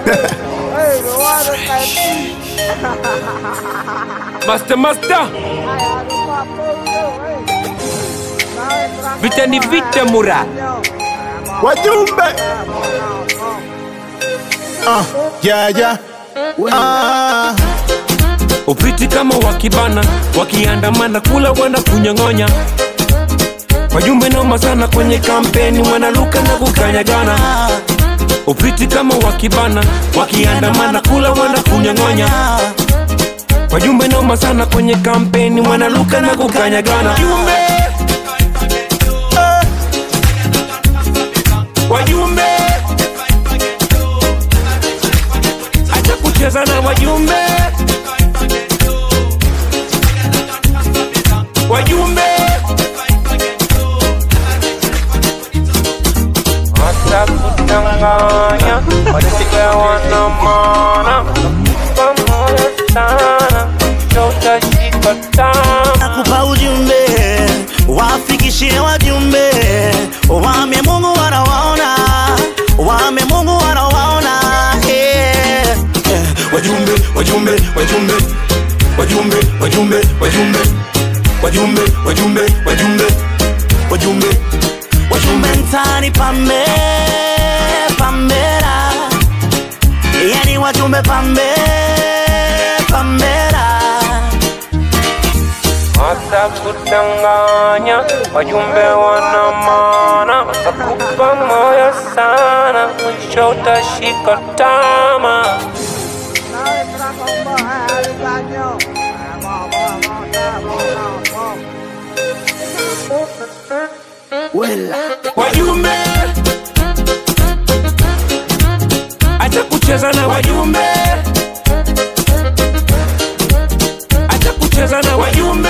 Master vita ni vita mura wajumbe. Yeah. upiti kama wakibana, wakiandamana kula wana kunyang'onya. Wajumbe noma sana kwenye kampeni, wanaluka na kukanyagana. Upiti kama wakibana, wakiandamana kula wana kunyang'onya. Wajumbe noma sana kwenye kampeni, wanaluka na kukanyagana. Wajumbe acha kucheza na wajumbe. Wajumbe hata kutanganya, wajumbe wana maana. Pamoja sana, tutashika tama. Nakupa ujumbe, wafikishie wajumbe. Wame Mungu wanawaona, wame Mungu wanawaona. Wajumbe mtani pambera. Yani wajumbe pambera. hata kutanganya, wajumbe wana maana. Watakupa moyo sana, mwisho utashika tama. Wajumbe acha kucheza na wajumbe. Acha kucheza na wajumbe.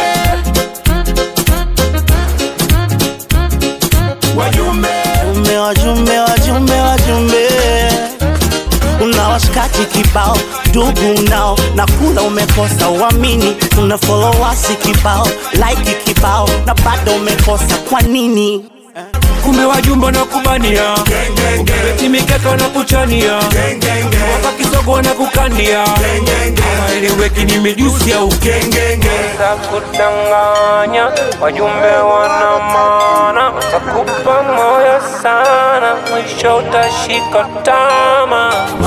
Wajumbe una washikaji kibao, ndugu nao na kula umekosa uamini. Una followers kibao, like kibao na bado umekosa kwa nini? Kumbe wajumbe na kubania, eti mikeka na kuchania, wapa kisogo na kukania. Hawaeleweki ni mijusi au gengenge. Kutanganya, wajumbe wana maana. Watakupa moyo sana, mwisho utashika tama.